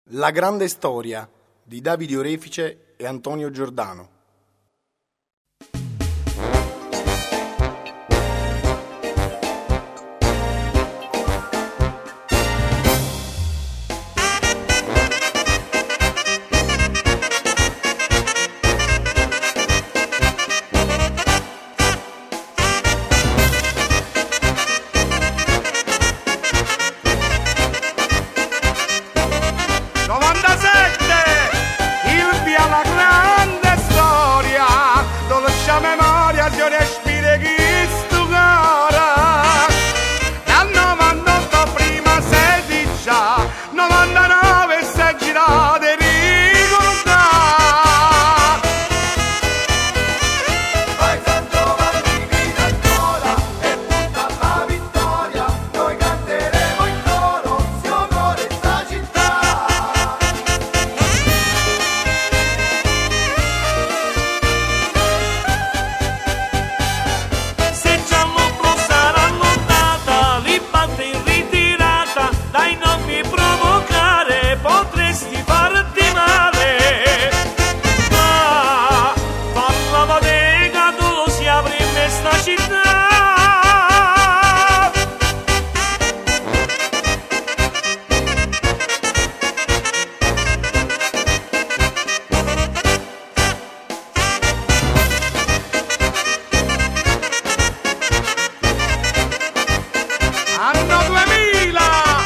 La grande storia di Davide Orefice e Antonio Giordano. Memoria si respira chi stu cara dal 98 prima 16 99 se girate ricordare poi San Giovanni grida ancora e punta alla vittoria noi canteremo in coro si onore sta città. Anno 2000,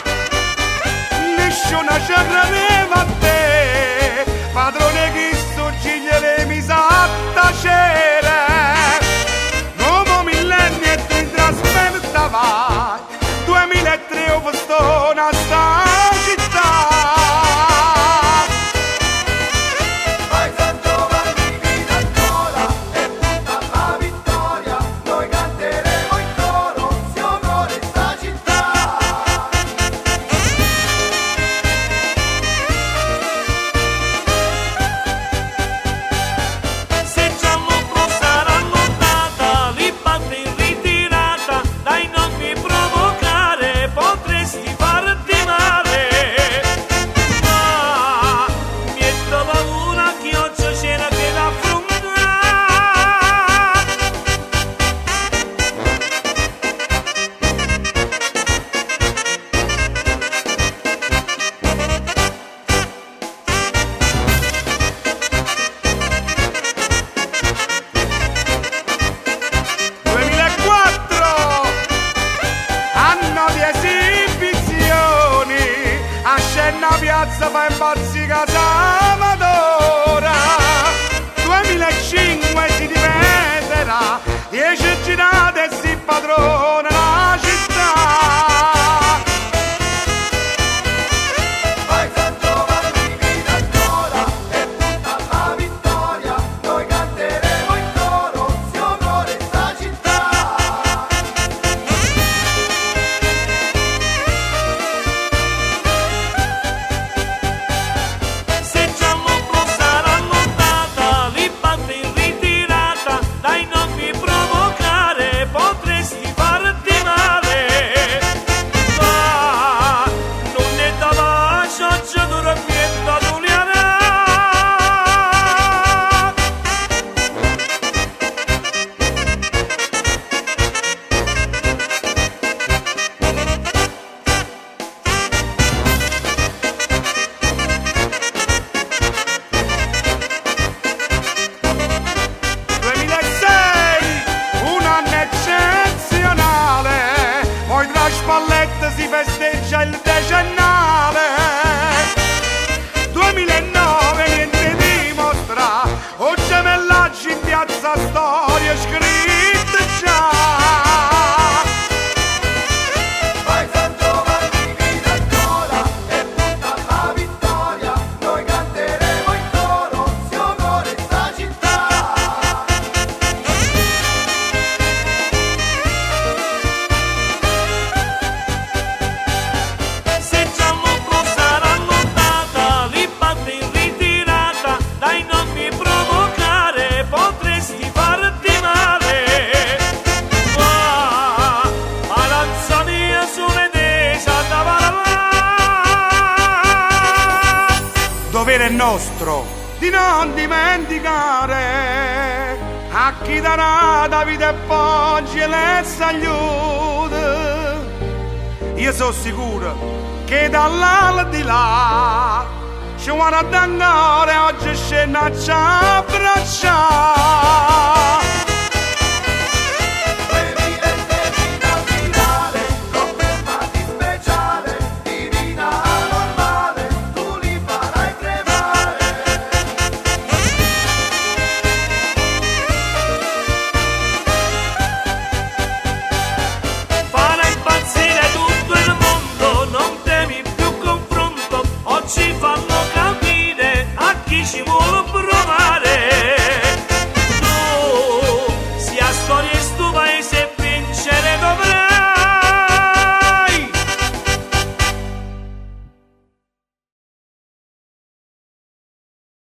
nessuna ci credeva a te, padrone chi suggigliere mi sa tacere, nuovo millennio e tu in trasferta vai, 2003 ho posto una sta città. Vai San Giovanni grida ancora e punta alla vittoria, noi canteremo in coro, si onore sta città. Se Gianluca sarà lontata, li batte in ritirata, dai non mi provocare, potresti farti male. Ma mi è paura che oggi c'era che l'affrontare. Anno di esibizioni, a scena piazza fa impazzica Salvadora. 2005 si diventerà 10 girate e si padrona la città. Vai San Giovanni grida ancora e punta alla vittoria, noi canteremo in coro, si onore sta città. Se Gianluca sarà lontata, li batte in ritirata, dai non mi provocare, potresti farti dovere nostro di non dimenticare a chi darà da vita e poggi e lezza aiuta. Io sono sicuro che dall'aldilà ci vuole ancora oggi scena ci abbracciare.